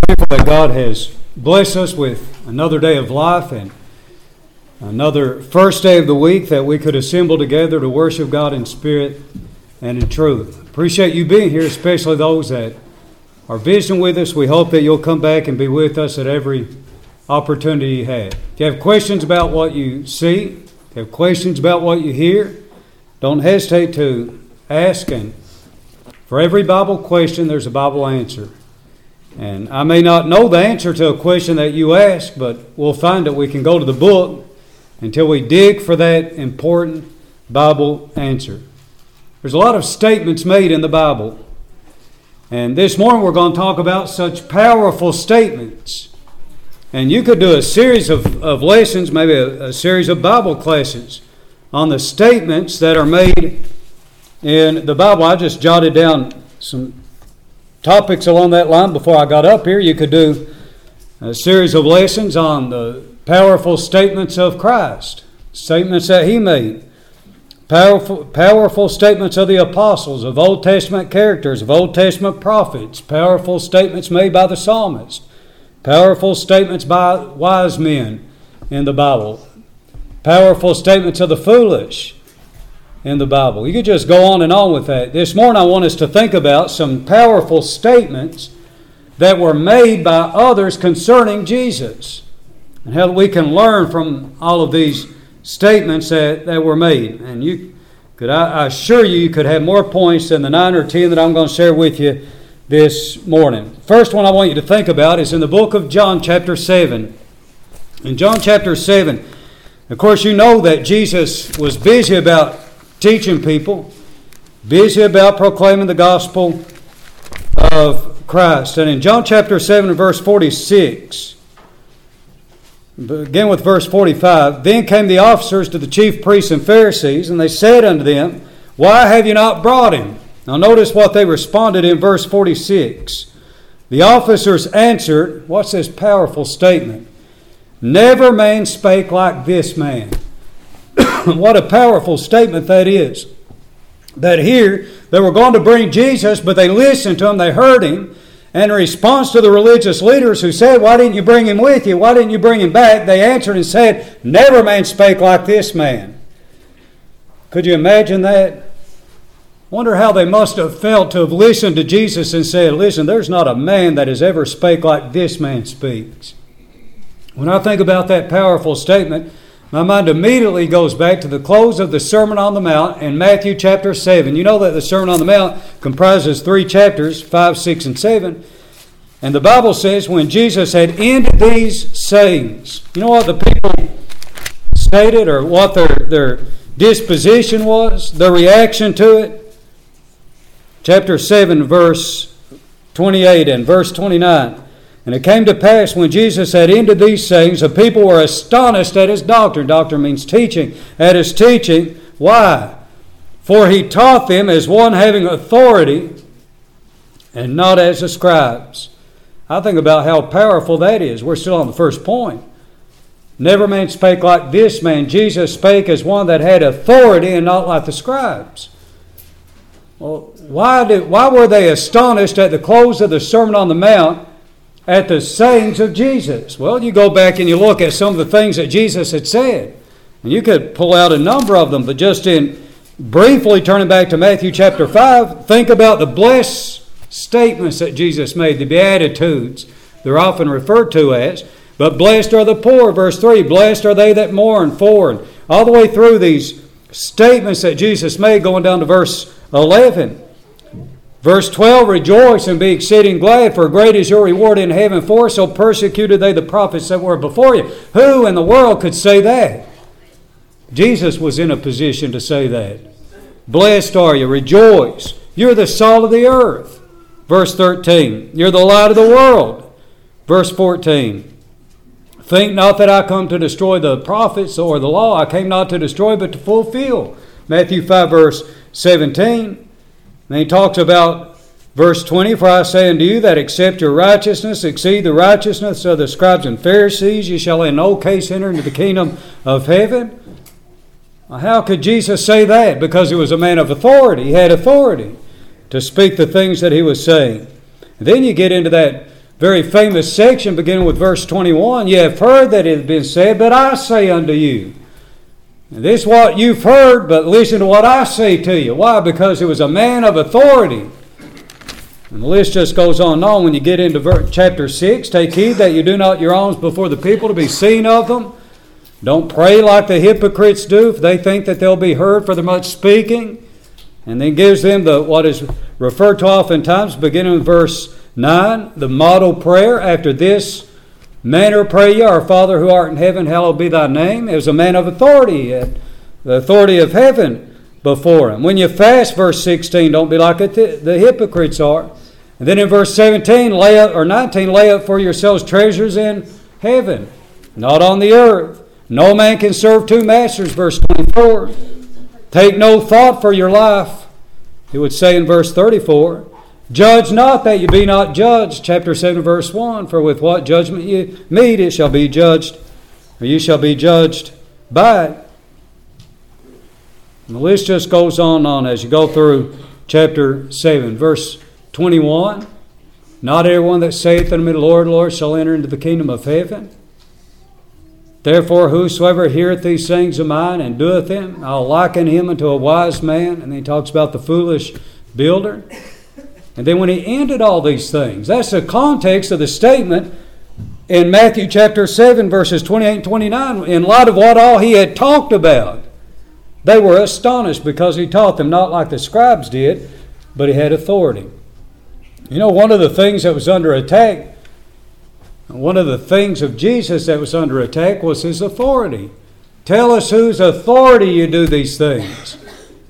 thankful that God has blessed us with another day of life and another first day of the week that we could assemble together to worship God in spirit and in truth. Appreciate you being here, especially those that are visiting with us. We hope that you'll come back and be with us at every opportunity you have. If you have questions about what you see, if you have questions about what you hear, don't hesitate to ask. And for every Bible question, there's a Bible answer. And I may not know the answer to a question that you ask, but we'll find it. We can go to the book until we dig for that important Bible answer. There's a lot of statements made in the Bible. And this morning we're going to talk about such powerful statements. And you could do a series of lessons, maybe a series of Bible classes on the statements that are made in the Bible. I just jotted down some topics along that line before I got up here. You could do a series of lessons on the powerful statements of Christ, statements that He made, powerful statements of the apostles, of Old Testament characters, of Old Testament prophets, powerful statements made by the psalmist, powerful statements by wise men in the Bible, powerful statements of the foolish in the Bible. You could just go on and on with that. This morning I want us to think about some powerful statements that were made by others concerning Jesus, and how we can learn from all of these statements that were made. And I assure you could have more points than the 9 or 10 that I'm going to share with you this morning. First one I want you to think about is in the book of John chapter 7. In John chapter 7, of course you know that Jesus was busy about teaching people, busy about proclaiming the gospel of Christ. And in John chapter 7 and verse 46, begin with verse 45, then came the officers to the chief priests and Pharisees, and they said unto them, why have you not brought him? Now notice what they responded in verse 46. The officers answered, what's this powerful statement? Never man spake like this man. What a powerful statement that is. That here, they were going to bring Jesus, but they listened to him, they heard him, and in response to the religious leaders who said, why didn't you bring him with you? Why didn't you bring him back? They answered and said, never man spake like this man. Could you imagine that? Wonder how they must have felt to have listened to Jesus and said, listen, there's not a man that has ever spake like this man speaks. When I think about that powerful statement, my mind immediately goes back to the close of the Sermon on the Mount in Matthew chapter 7. You know that the Sermon on the Mount comprises 3 chapters, 5, 6, and 7. And the Bible says when Jesus had ended these sayings, you know what the people stated or what their disposition was, their reaction to it? Chapter 7, verse 28 and verse 29. And it came to pass when Jesus had ended these sayings, the people were astonished at his doctrine. Doctrine means teaching. At his teaching. Why? For he taught them as one having authority and not as the scribes. I think about how powerful that is. We're still on the first point. Never man spake like this man. Jesus spake as one that had authority and not like the scribes. Well, why were they astonished at the close of the Sermon on the Mount at the sayings of Jesus? Well, you go back and you look at some of the things that Jesus had said. And you could pull out a number of them, but just in briefly turning back to Matthew chapter 5, think about the blessed statements that Jesus made, the Beatitudes. They're often referred to as. But blessed are the poor, verse 3. Blessed are they that mourn, 4. And all the way through these statements that Jesus made, going down to verse 11. Verse 12, rejoice and be exceeding glad, for great is your reward in heaven, for so persecuted they the prophets that were before you. Who in the world could say that? Jesus was in a position to say that. Blessed are you, rejoice. You're the salt of the earth. Verse 13, you're the light of the world. Verse 14, think not that I come to destroy the prophets or the law. I came not to destroy, but to fulfill. Matthew 5, verse 17. Then he talks about verse 20, for I say unto you that except your righteousness exceed the righteousness of the scribes and Pharisees, you shall in no case enter into the kingdom of heaven. How could Jesus say that? Because he was a man of authority. He had authority to speak the things that he was saying. And then you get into that very famous section beginning with verse 21. You have heard that it has been said, but I say unto you. And this is what you've heard, but listen to what I say to you. Why? Because it was a man of authority. And the list just goes on and on. When you get into chapter 6, take heed that you do not your alms before the people to be seen of them. Don't pray like the hypocrites do, for they think that they'll be heard for their much speaking. And then gives them what is referred to oftentimes, beginning with verse 9, the model prayer. After this manner pray ye, Our Father who art in heaven, hallowed be thy name. It was a man of authority, the authority of heaven before him. When you fast, verse 16, don't be like the hypocrites are. And then in verse 17, 19, lay up for yourselves treasures in heaven, not on the earth. No man can serve two masters, verse 24. Take no thought for your life. It would say in verse 34, judge not that you be not judged, chapter 7, verse 1. For with what judgment you mete, it shall be judged, or you shall be judged by it. And the list just goes on and on as you go through chapter 7. Verse 21, not everyone that saith unto me, Lord, Lord, shall enter into the kingdom of heaven. Therefore, whosoever heareth these sayings of mine and doeth them, I'll liken him unto a wise man. And then he talks about the foolish builder. And then when he ended all these things, that's the context of the statement in Matthew chapter 7, verses 28 and 29, in light of what all he had talked about. They were astonished because he taught them not like the scribes did, but he had authority. You know, one of the things that was under attack, one of the things of Jesus that was under attack was his authority. Tell us whose authority you do these things.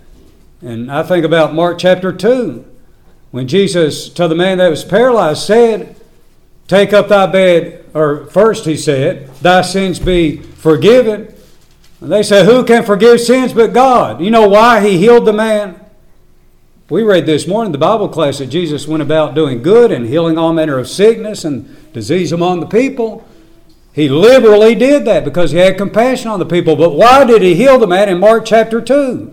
And I think about Mark chapter 2, when Jesus, to the man that was paralyzed, said, take up thy bed, or first he said, thy sins be forgiven. And they say, who can forgive sins but God? You know why he healed the man? We read this morning in the Bible class that Jesus went about doing good and healing all manner of sickness and disease among the people. He liberally did that because he had compassion on the people. But why did he heal the man in Mark chapter 2?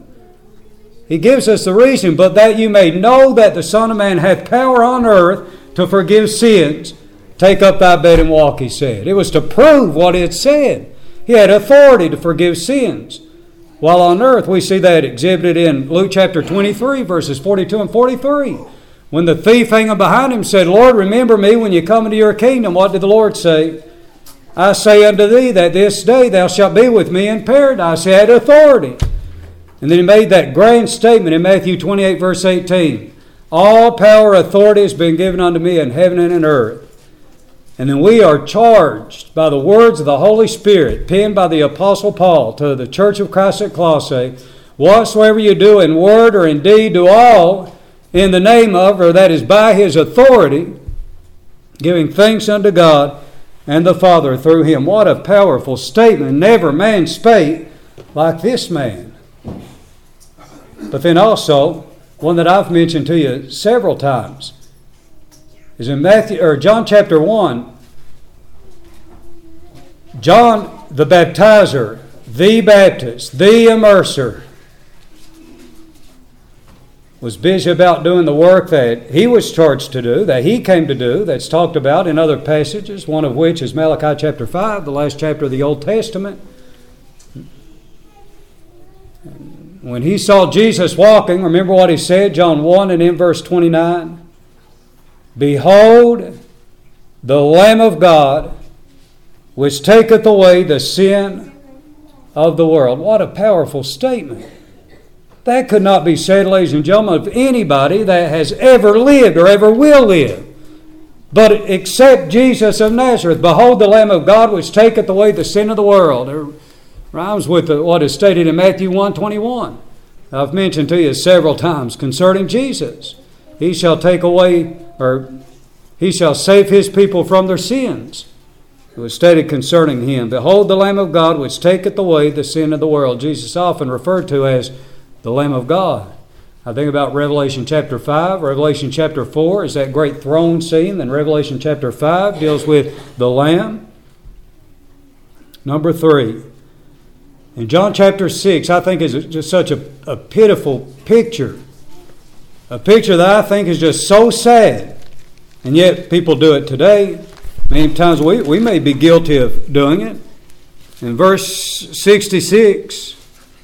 He gives us the reason, but that you may know that the Son of Man hath power on earth to forgive sins. Take up thy bed and walk, he said. It was to prove what it said. He had authority to forgive sins. While on earth, we see that exhibited in Luke chapter 23, verses 42 and 43. When the thief hanging behind him said, Lord, remember me when you come into your kingdom. What did the Lord say? I say unto thee that this day thou shalt be with me in paradise. He had authority. And then he made that grand statement in Matthew 28, verse 18. All power, authority has been given unto me in heaven and in earth. And then we are charged by the words of the Holy Spirit, penned by the Apostle Paul to the Church of Christ at Colossae, whatsoever you do in word or in deed, do all in the name of, or that is by his authority, giving thanks unto God and the Father through him. What a powerful statement. Never man spake like this man. But then also, one that I've mentioned to you several times, is in John chapter 1. John the baptizer, the Baptist, the immerser, was busy about doing the work that he was charged to do, that he came to do, that's talked about in other passages, one of which is Malachi chapter 5, the last chapter of the Old Testament. When he saw Jesus walking, remember what he said, John 1 and in verse 29, Behold, the Lamb of God, which taketh away the sin of the world. What a powerful statement. That could not be said, ladies and gentlemen, of anybody that has ever lived or ever will live. But except Jesus of Nazareth. Behold, the Lamb of God, which taketh away the sin of the world. It rhymes with what is stated in Matthew 1:21. I've mentioned to you several times concerning Jesus. He shall take away, or he shall save his people from their sins. It was stated concerning him, Behold the Lamb of God, which taketh away the sin of the world. Jesus often referred to as the Lamb of God. I think about Revelation chapter 5. Revelation chapter 4 is that great throne scene. Then Revelation chapter 5 deals with the Lamb. Number 3. In John chapter 6, I think is just such a pitiful picture. A picture that I think is just so sad. And yet people do it today. Many times we may be guilty of doing it. In verse 66,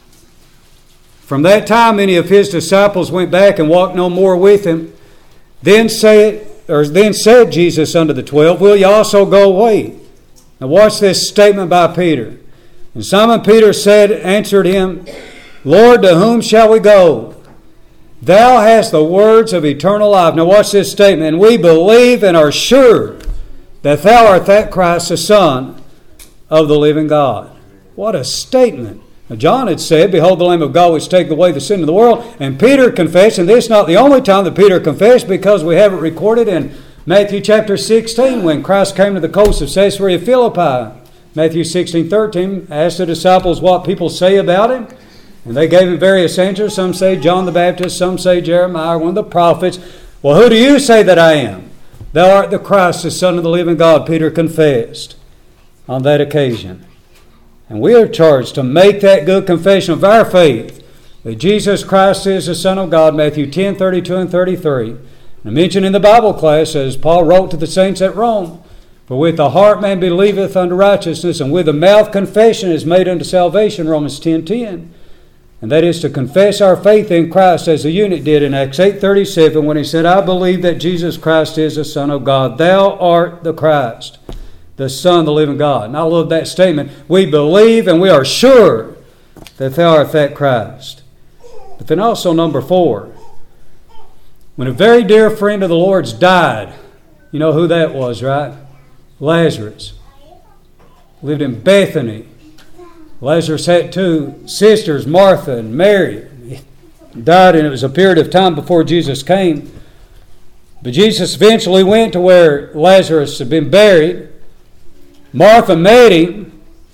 from that time many of his disciples went back and walked no more with him. Then said Jesus unto the 12, Will ye also go away? Now watch this statement by Peter. And Simon Peter answered him, Lord, to whom shall we go? Thou hast the words of eternal life. Now watch this statement. And we believe and are sure that thou art that Christ, the Son of the living God. What a statement. Now John had said, Behold the Lamb of God which taketh away the sin of the world. And Peter confessed, and this is not the only time that Peter confessed, because we have it recorded in Matthew chapter 16 when Christ came to the coast of Caesarea Philippi. Matthew 16:13 asked the disciples what people say about him. And they gave him various answers. Some say John the Baptist, some say Jeremiah, one of the prophets. Well, who do you say that I am? Thou art the Christ, the Son of the living God, Peter confessed on that occasion. And we are charged to make that good confession of our faith, that Jesus Christ is the Son of God, Matthew 10:32 and 33. And I mentioned in the Bible class, as Paul wrote to the saints at Rome, For with the heart man believeth unto righteousness, and with the mouth confession is made unto salvation, Romans 10:10. And that is to confess our faith in Christ, as the eunuch did in Acts 8:37 when he said, I believe that Jesus Christ is the Son of God. Thou art the Christ, the Son of the living God. And I love that statement. We believe and we are sure that thou art that Christ. But then also number 4, when a very dear friend of the Lord's died, you know who that was, right? Lazarus. Lived in Bethany. Lazarus had 2 sisters, Martha and Mary. He died, and it was a period of time before Jesus came. But Jesus eventually went to where Lazarus had been buried. Martha met him.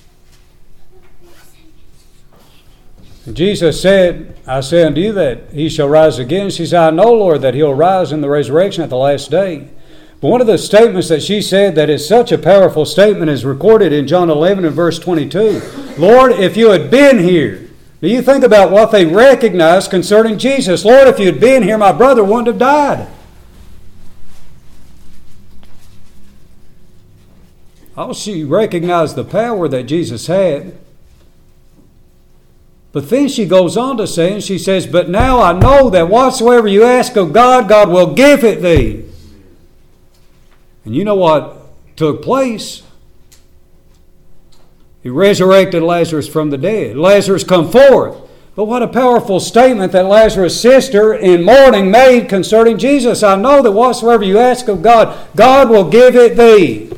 And Jesus said, I say unto you that he shall rise again. She said, I know, Lord, that he'll rise in the resurrection at the last day. But one of the statements that she said that is such a powerful statement is recorded in John 11 and verse 22. Lord, if you had been here. Do you think about what they recognized concerning Jesus? Lord, if you had been here, my brother wouldn't have died. Oh, she recognized the power that Jesus had. But then she goes on to say, and she says, But now I know that whatsoever you ask of God, God will give it thee. And you know what took place? He resurrected Lazarus from the dead. Lazarus come forth. But what a powerful statement that Lazarus' sister in mourning made concerning Jesus. I know that whatsoever you ask of God, God will give it thee.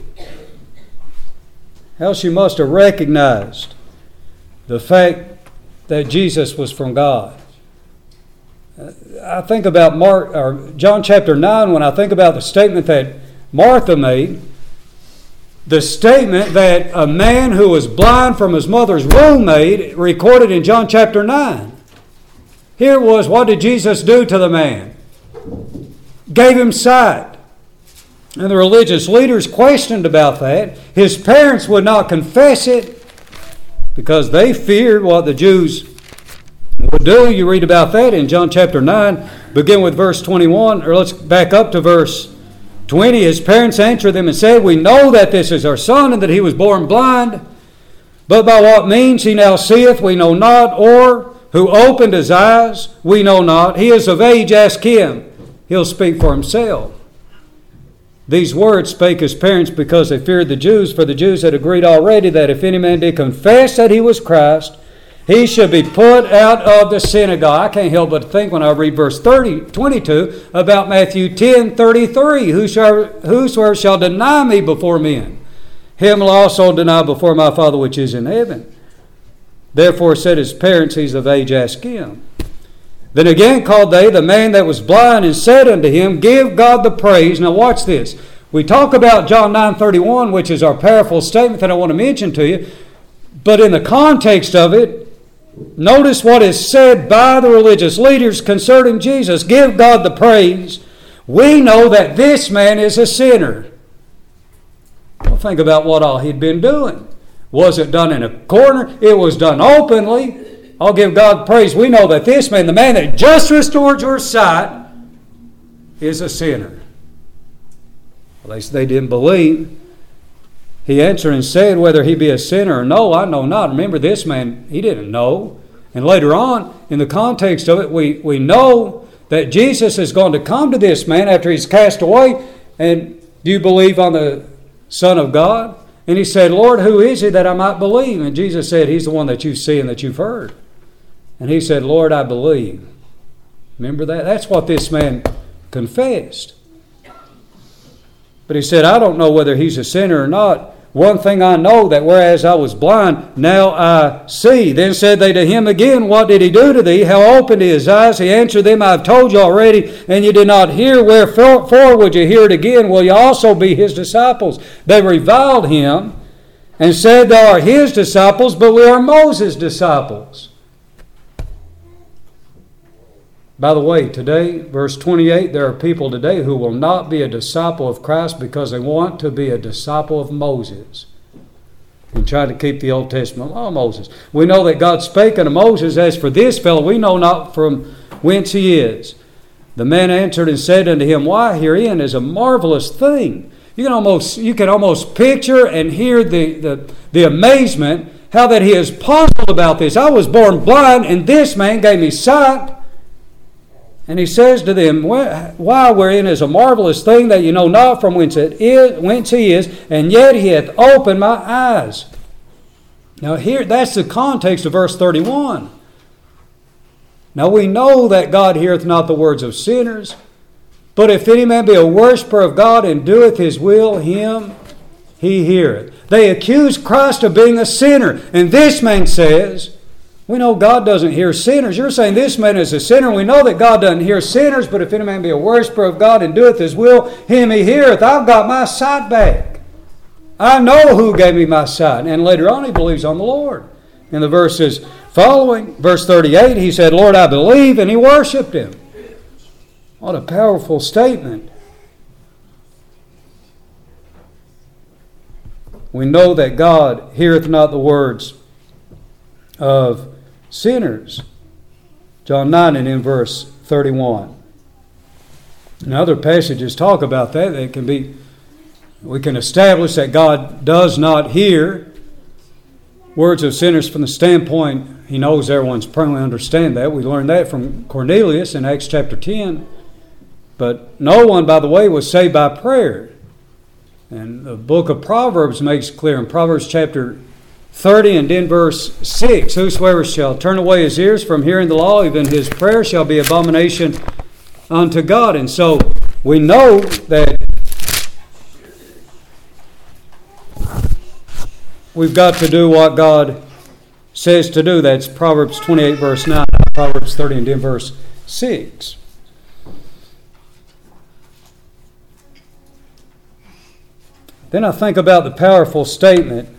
How she must have recognized the fact that Jesus was from God. I think about John chapter 9 when I think about the statement that Martha made, the statement that a man who was blind from his mother's womb made, recorded in John chapter 9. Here it was, what did Jesus do to the man? Gave him sight. And the religious leaders questioned about that. His parents would not confess it because they feared what the Jews would do. You read about that in John chapter 9, begin with verse 21, or let's back up to verse 20. His parents answered them and said, We know that this is our son, and that he was born blind. But by what means he now seeth, we know not, or who opened his eyes, we know not. He is of age, ask him. He'll speak for himself. These words spake his parents because they feared the Jews, for the Jews had agreed already that if any man did confess that he was Christ, he should be put out of the synagogue. I can't help but think when I read verse 22 about Matthew 10:33. Whosoever shall deny me before men, him will also deny before my Father which is in heaven. Therefore said his parents, He's of age, ask him. Then again called they the man that was blind, and said unto him, Give God the praise. Now watch this. We talk about John 9:31, which is our powerful statement that I want to mention to you. But in the context of it, notice what is said by the religious leaders concerning Jesus. Give God the praise. We know that this man is a sinner. Well, think about what all he'd been doing. Was it done in a corner? It was done openly. I'll give God praise. We know that this man, the man that just restored your sight, is a sinner. Well, they didn't believe. He answered and said, whether he be a sinner or no, I know not. Remember, this man, he didn't know. And later on, in the context of it, we know that Jesus is going to come to this man after he's cast away. And do you believe on the Son of God? And he said, Lord, who is he that I might believe? And Jesus said, he's the one that you see and that you've heard. And he said, Lord, I believe. Remember that? That's what this man confessed. But he said, I don't know whether he's a sinner or not. One thing I know, that whereas I was blind, now I see. Then said they to him again, what did he do to thee? How opened his eyes? He answered them, I have told you already, and you did not hear. Wherefore would you hear it again? Will you also be his disciples? They reviled him and said, they are his disciples, but we are Moses' disciples. By the way, today, verse 28, there are people today who will not be a disciple of Christ because they want to be a disciple of Moses and try to keep the Old Testament law of Moses. We know that God spake unto Moses, as for this fellow, we know not from whence he is. The man answered and said unto him, why, herein is a marvelous thing. You can almost picture and hear the amazement, how that he is puzzled about this. I was born blind, and this man gave me sight. And he says to them, why, wherein is a marvelous thing, that you know not from whence he is, and yet he hath opened my eyes. Now here, that's the context of verse 31. Now we know that God heareth not the words of sinners, but if any man be a worshipper of God and doeth his will, him he heareth. They accuse Christ of being a sinner, and this man says, we know God doesn't hear sinners. You're saying this man is a sinner. We know that God doesn't hear sinners, but if any man be a worshiper of God and doeth his will, him he heareth. I've got my sight back. I know who gave me my sight. And later on he believes on the Lord. In the verses following, verse 38, he said, Lord, I believe, and he worshipped him. What a powerful statement. We know that God heareth not the words of sinners. John 9 and in verse 31. And other passages talk about that. We can establish that God does not hear words of sinners from the standpoint he knows everyone's probably understand that. We learned that from Cornelius in Acts chapter 10. But no one, by the way, was saved by prayer. And the book of Proverbs makes clear in Proverbs chapter 30 and in verse 6, whosoever shall turn away his ears from hearing the law, even his prayer shall be abomination unto God. And so we know that we've got to do what God says to do. That's Proverbs 28 verse 9, Proverbs 30 and in verse 6. Then I think about the powerful statement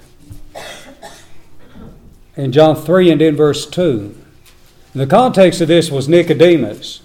in John 3 and in verse 2. And the context of this was Nicodemus.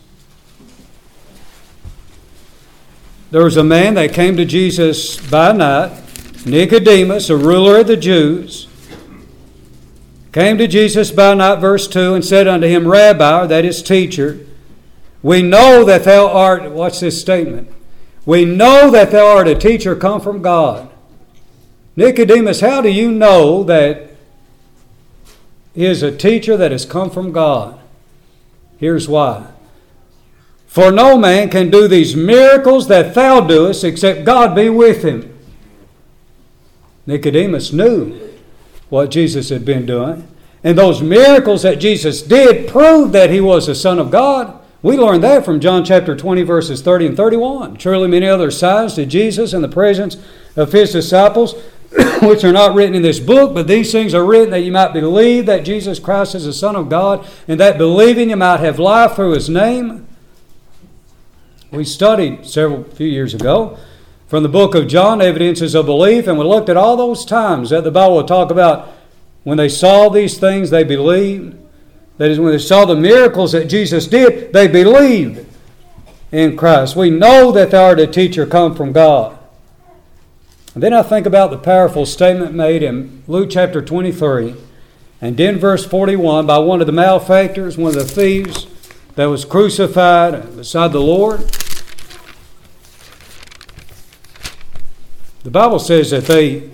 There was a man that came to Jesus by night, Nicodemus, a ruler of the Jews, came to Jesus by night, verse 2, and said unto him, Rabbi, that is teacher, we know that thou art, watch this statement, we know that thou art a teacher come from God. Nicodemus, how do you know that he is a teacher that has come from God? Here's why. For no man can do these miracles that thou doest except God be with him. Nicodemus knew what Jesus had been doing. And those miracles that Jesus did proved that he was the Son of God. We learned that from John chapter 20 verses 30 and 31. Truly many other signs did Jesus in the presence of his disciples, which are not written in this book, but these things are written that you might believe that Jesus Christ is the Son of God, and that believing you might have life through his name. We studied few years ago from the book of John, evidences of belief, and we looked at all those times that the Bible will talk about when they saw these things, they believed. That is, when they saw the miracles that Jesus did, they believed in Christ. We know that thou art a teacher come from God. And then I think about the powerful statement made in Luke chapter 23 and in verse 41 by one of the malefactors, one of the thieves that was crucified beside the Lord. The Bible says that they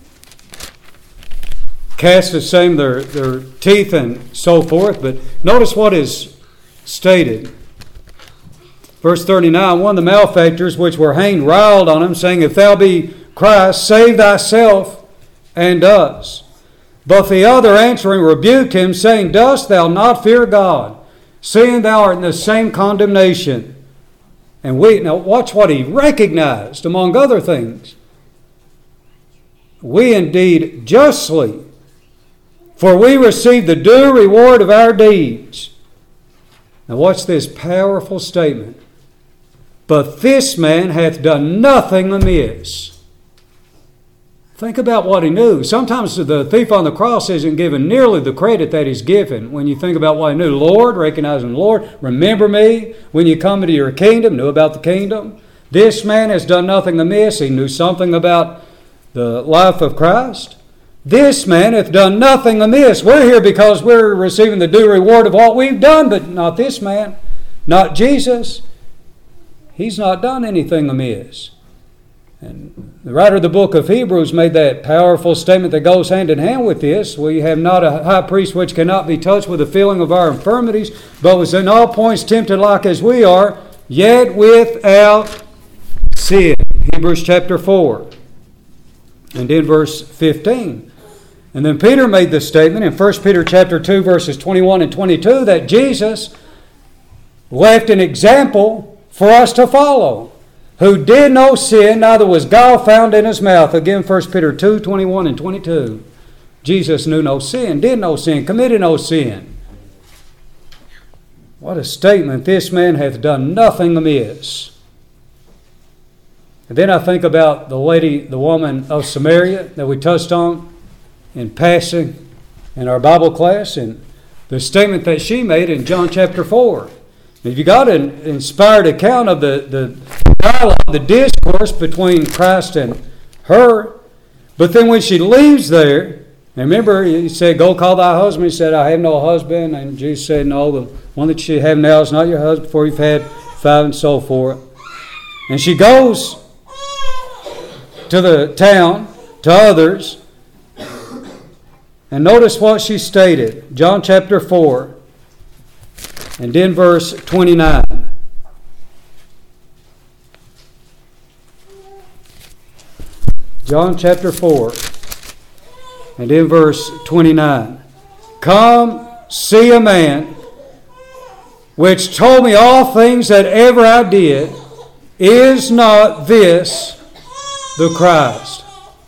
cast the same their teeth and so forth, but notice what is stated. Verse 39, one of the malefactors which were hanged riled on him, saying, If thou be Christ, save thyself and us. But the other answering rebuked him, saying, Dost thou not fear God, seeing thou art in the same condemnation? And now watch what he recognized, among other things. We indeed justly, for we receive the due reward of our deeds. Now watch this powerful statement. But this man hath done nothing amiss. Think about what he knew. Sometimes the thief on the cross isn't given nearly the credit that he's given. When you think about what he knew, Lord, recognizing the Lord, remember me when you come into your kingdom, knew about the kingdom. This man has done nothing amiss. He knew something about the life of Christ. This man hath done nothing amiss. We're here because we're receiving the due reward of what we've done, but not this man, not Jesus. He's not done anything amiss. And the writer of the book of Hebrews made that powerful statement that goes hand in hand with this. We have not a high priest which cannot be touched with the feeling of our infirmities, but was in all points tempted like as we are, yet without sin. Hebrews chapter 4. And in verse 15. And then Peter made this statement in 1 Peter chapter 2, verses 21 and 22, that Jesus left an example for us to follow, who did no sin, neither was gall found in his mouth. Again, 1 Peter 2, 21 and 22. Jesus knew no sin, did no sin, committed no sin. What a statement. This man hath done nothing amiss. And then I think about the woman of Samaria that we touched on in passing in our Bible class, and the statement that she made in John chapter 4. If you got an inspired account of the dialogue, the discourse between Christ and her, but then when she leaves there, remember he said, Go call thy husband. He said, I have no husband. And Jesus said, No, the one that you have now is not your husband, for you've had 5 and so forth. And she goes to the town, to others, and notice what she stated. John chapter 4. And in verse 29. John chapter 4. And in verse 29. Come, see a man which told me all things that ever I did. Is not this the Christ?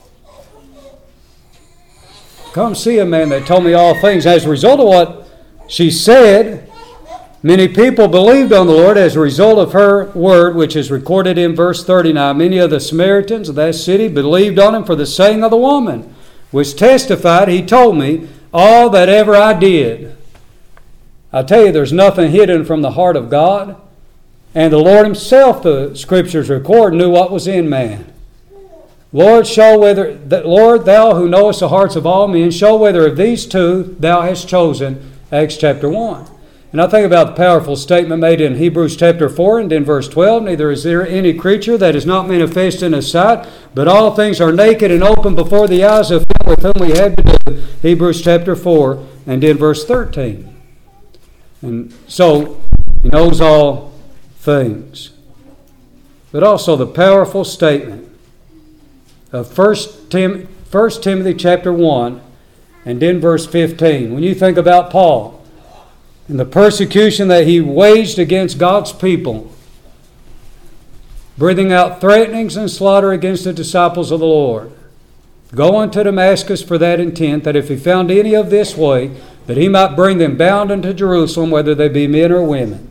Come see a man that told me all things. As a result of what she said, many people believed on the Lord as a result of her word, which is recorded in verse 39. Many of the Samaritans of that city believed on him for the saying of the woman, which testified, He told me all that ever I did. I tell you, there's nothing hidden from the heart of God. And the Lord Himself, the Scriptures record, knew what was in man. Lord, Thou who knowest the hearts of all men, show whether of these two Thou hast chosen. Acts chapter 1. And I think about the powerful statement made in Hebrews chapter 4 and in verse 12. Neither is there any creature that is not manifest in His sight, but all things are naked and open before the eyes of Him with whom we have to do. Hebrews chapter 4 and in verse 13. And so, He knows all things. But also the powerful statement of 1 Timothy chapter 1 and in verse 15. When you think about Paul, and the persecution that he waged against God's people, breathing out threatenings and slaughter against the disciples of the Lord, going to Damascus for that intent, that if he found any of this way, that he might bring them bound unto Jerusalem, whether they be men or women.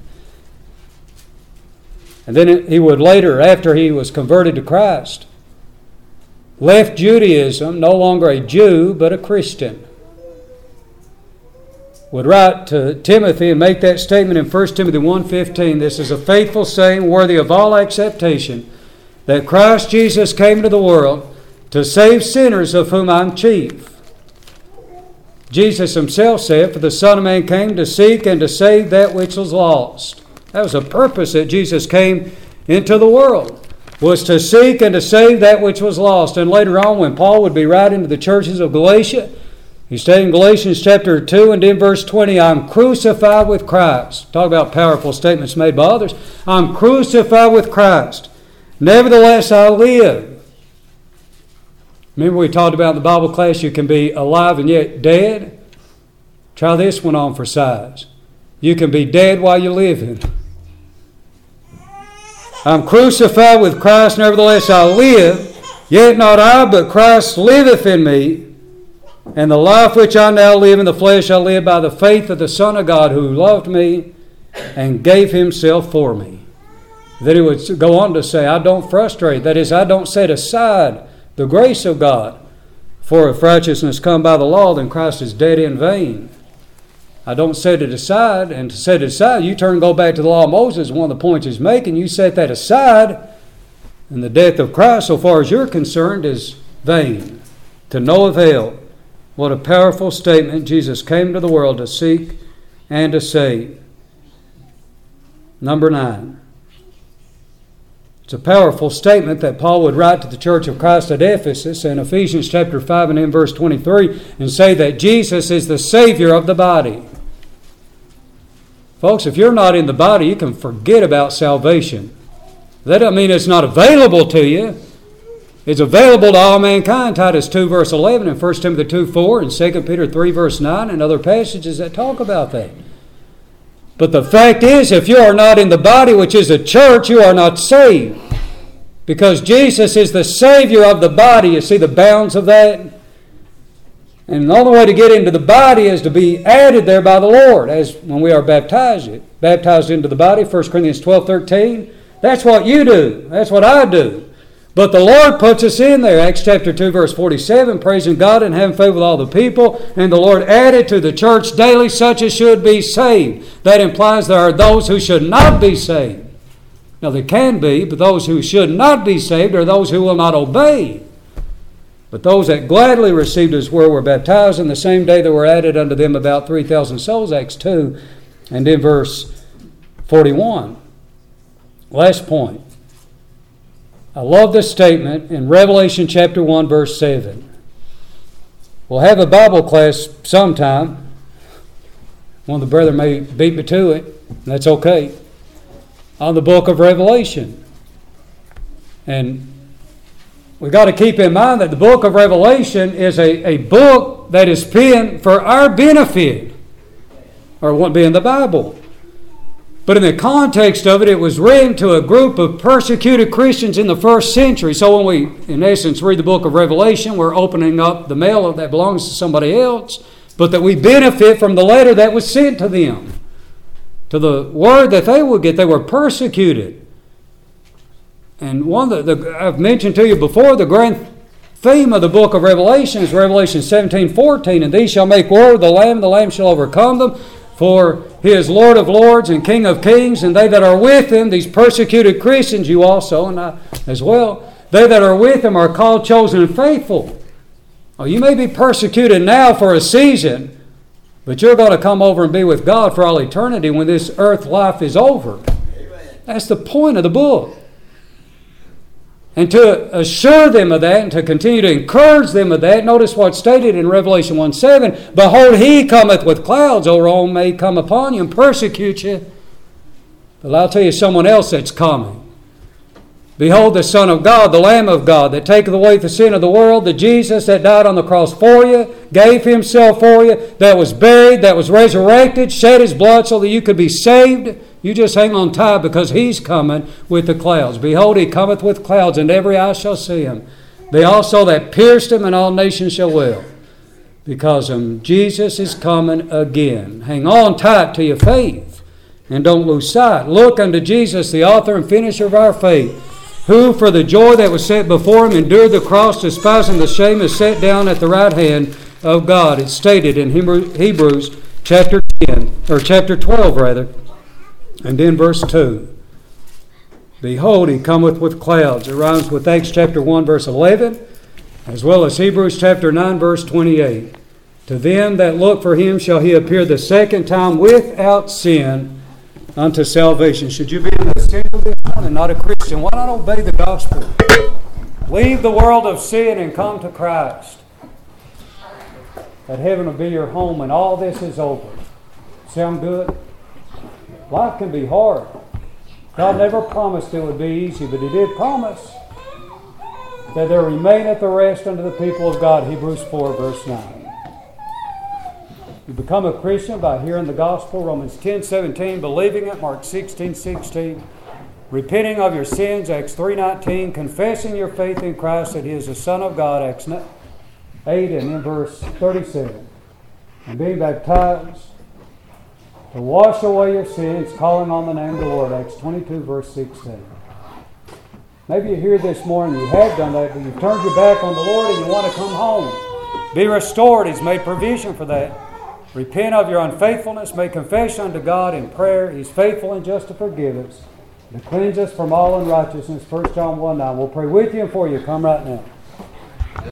And then he would later, after he was converted to Christ, left Judaism, no longer a Jew, but a Christian, would write to Timothy and make that statement in 1 Timothy 1:15. This is a faithful saying, worthy of all acceptation, that Christ Jesus came to the world to save sinners, of whom I'm chief. Jesus Himself said, For the Son of Man came to seek and to save that which was lost. That was a purpose that Jesus came into the world. was to seek and to save that which was lost. And later on, when Paul would be writing to the churches of Galatia, he said in Galatians chapter 2 and in verse 20, I'm crucified with Christ. Talk about powerful statements made by others. I'm crucified with Christ. Nevertheless, I live. Remember we talked about in the Bible class, you can be alive and yet dead? Try this one on for size. You can be dead while you're living. I'm crucified with Christ, nevertheless I live, yet not I, but Christ liveth in me. And the life which I now live in the flesh, I live by the faith of the Son of God, who loved me and gave himself for me. Then he would go on to say, I don't frustrate. That is, I don't set aside the grace of God. For if righteousness come by the law, then Christ is dead in vain. I don't set it aside. And to set it aside, you turn and go back to the law of Moses, one of the points he's making. You set that aside, and the death of Christ, so far as you're concerned, is vain, to no avail. What a powerful statement. Jesus came to the world to seek and to save. Number 9. It's a powerful statement that Paul would write to the church of Christ at Ephesus in Ephesians chapter 5 and in verse 23 and say that Jesus is the Savior of the body. Folks, if you're not in the body, you can forget about salvation. That doesn't mean it's not available to you. It's available to all mankind. Titus 2 verse 11 and 1 Timothy 2 4 and 2 Peter 3 verse 9 and other passages that talk about that. But the fact is, if you are not in the body, which is a church, you are not saved. Because Jesus is the Savior of the body. You see the bounds of that? And the only way to get into the body is to be added there by the Lord, as when we are baptized into the body, 1 Corinthians 12:13. That's what you do. That's what I do. But the Lord puts us in there. Acts chapter 2 verse 47, praising God and having favor with all the people. And the Lord added to the church daily such as should be saved. That implies there are those who should not be saved. Now there can be, but those who should not be saved are those who will not obey. But those that gladly received His word were baptized, and the same day there were added unto them about 3,000 souls, Acts 2, and in verse 41. Last point. I love this statement in Revelation chapter 1, verse 7. We'll have a Bible class sometime. One of the brethren may beat me to it, and that's okay. On the book of Revelation. And we've got to keep in mind that the book of Revelation is a book that is penned for our benefit, or it wouldn't be in the Bible. But in the context of it, it was written to a group of persecuted Christians in the first century. So when we, in essence, read the book of Revelation, we're opening up the mail that belongs to somebody else, but that we benefit from the letter that was sent to them, to the word that they would get. They were persecuted. And one that I've mentioned to you before, the grand theme of the book of Revelation is Revelation 17:14, and these shall make war with the Lamb shall overcome them, for He is Lord of lords and King of kings, and they that are with Him, these persecuted Christians, you also, and I as well, they that are with Him are called, chosen, and faithful. Oh, you may be persecuted now for a season, but you're going to come over and be with God for all eternity when this earth life is over. That's the point of the book. And to assure them of that and to continue to encourage them of that, notice what's stated in Revelation 1:7. Behold, He cometh with clouds, O Rome, may come upon you and persecute you. But I'll tell you someone else that's coming. Behold, the Son of God, the Lamb of God, that taketh away the sin of the world, the Jesus that died on the cross for you, gave Himself for you, that was buried, that was resurrected, shed His blood so that you could be saved. You just hang on tight because He's coming with the clouds. Behold, He cometh with clouds, and every eye shall see Him. They also that pierced Him, and all nations shall wail. Because Jesus is coming again. Hang on tight to your faith, and don't lose sight. Look unto Jesus, the author and finisher of our faith, who for the joy that was set before Him endured the cross, despising the shame, is set down at the right hand of God. It's stated in Hebrews chapter 12 rather. And in verse 2, behold, He cometh with clouds. It rhymes with Acts chapter 1, verse 11, as well as Hebrews chapter 9, verse 28. To them that look for Him shall He appear the second time without sin unto salvation. Should you be an assembly this morning, not a Christian? Why not obey the gospel? Leave the world of sin and come to Christ. That heaven will be your home and all this is over. Sound good? Life can be hard. God never promised it would be easy, but He did promise that there remaineth a rest unto the people of God. Hebrews 4, verse 9. You become a Christian by hearing the gospel, Romans 10:17, believing it, Mark 16:16, repenting of your sins, Acts 3:19, confessing your faith in Christ that He is the Son of God, Acts 8 and in verse 37, and being baptized to wash away your sins, calling on the name of the Lord, Acts 22, verse 16. Maybe you're here this morning, you have done that, but you've turned your back on the Lord and you want to come home. Be restored. He's made provision for that. Repent of your unfaithfulness. Make confession unto God in prayer. He's faithful and just to forgive us, to cleanse us from all unrighteousness. 1 John 1:9. We'll pray with you and for you. Come right now.